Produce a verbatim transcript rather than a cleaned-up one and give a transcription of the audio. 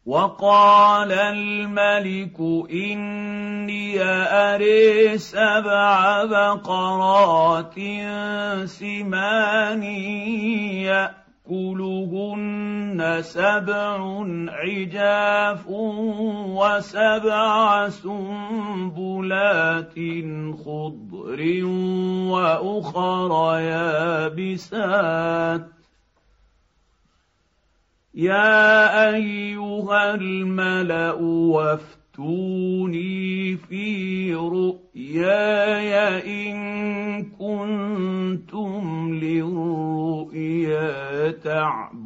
وقال الملك إني أري سبع بقرات سمان يأكلهن سبع عجاف وسبع سنبلات خضر وأخر يابسات يا أيها الملأ وافتوني في رؤياي إن كنتم للرؤيا تعبرون